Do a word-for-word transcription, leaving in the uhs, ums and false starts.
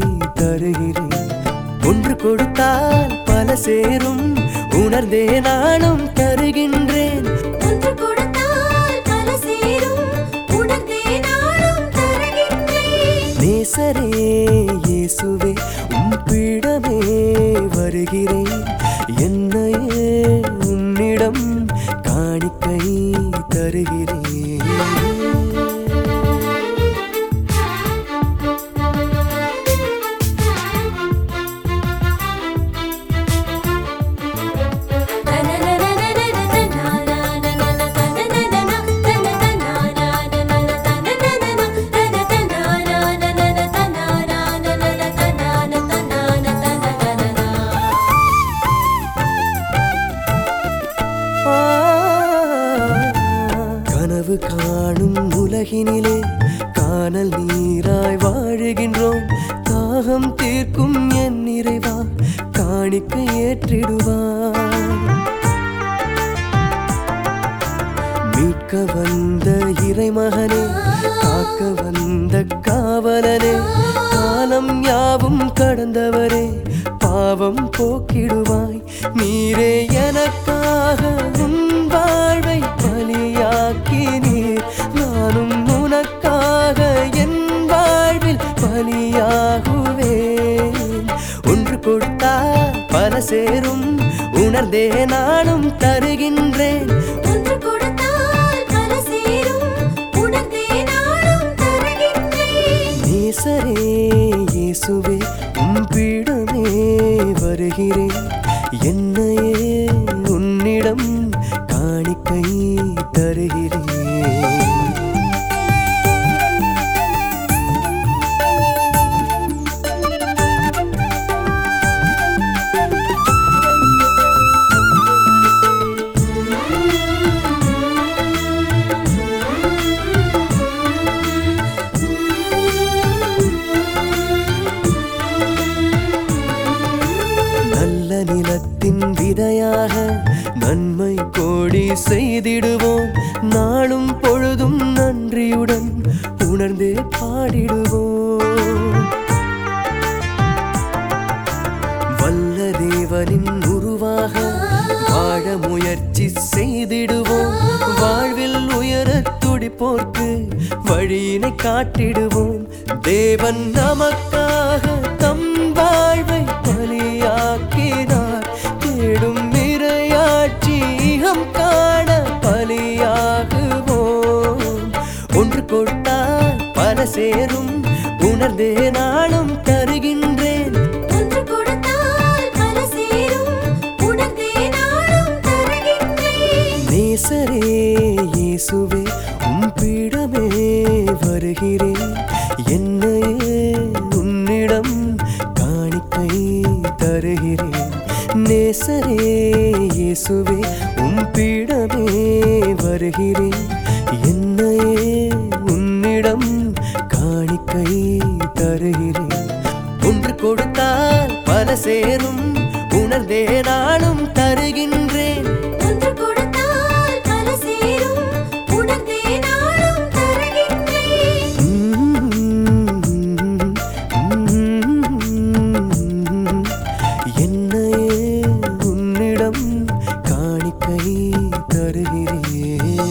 தருகிறேன். ஒன்று கொடுத்தால் பல சேரும் உணர்ந்தே நானும் தருகின்றேன். ஒன்று கொடுத்தால் பல சேரும் உணர்ந்தே நானும் தருகின்றேன். நேசரே இயேசுவே உம்மிடமே வருகிறேன். என்னையே உன்னிடம் காணிக்கை தருகிறேன். கனவு காணும் உலகினிலே காணல் நீராய் வாழுகின்றோம். தாகம் தீர்க்கும் என் நிறைவா காணிக்கை ஏற்றிடுவார். மீட்க வந்த இறைமகனே, காக்க வந்த காவலனே, காலம் யாவும் கடந்தவரே, பாவம் போக்கிடுவாய். நீரே எனக்காக உன் வாழ்வை பலியாக்கினீர். நானும் உனக்காக என் வாழ்வில் பலியாகுவேன். ஒன்று கொடுத்தால் பல சேரும் உணர்ந்தே நானும் தருகின்றேன். ஒன்று கொடுத்தால் பல சேரும் உணர்ந்தே நானும் தருகின்றேன். நேசரே இயேசுவே உம்மிடமே வருகிறேன். என்னையே உன்னிடம் காணிக்கை தருகிறேன். நல்ல நிலத்தின் விதையாக நன்மை கோடி செய்திடுவோம். நாளும் பொழுதும் நன்றியுடன் உணர்ந்தே பாடிடுவோம். வல்ல தேவனின் உருவாக வாழ முயற்சி செய்திடுவோம். வாழ்வில் உயரத் துடிப்போர்க்கு வழியினை காட்டிடுவோம். தேவன் நமக்காக தம் வாழ்வை பலியாக்கினார். தேடும் இறையாட்சியம் காண பலியாகுவோம். ஒன்று கொடுத்தால் பல சேரும் உணர்ந்தே நானும் தருகின்றேன். ஒன்று கொடுத்தால் பல சேரும் உணர்ந்தே நானும் தருகின்றேன். நேசரே இயேசுவே உம்மிடமே வருகிறேன். என்னையே உன்னிடம் காணிக்கை தருகிறேன். நேசரே இயேசுவே உம்மிடமே வருகிறேன். என்னையே உன்னிடம் காணிக்கை தருகிறேன். ஒன்று கொடுத்தால் பல சேரும் உணர்ந்தே நானும் தருகின்றேன். ஒன்று கொடுத்தால் பல சேரும் உணர்ந்தே நானும் தருகின்றேன். என்னையே உன்னிடம் காணிக்கை தருகிறேன்.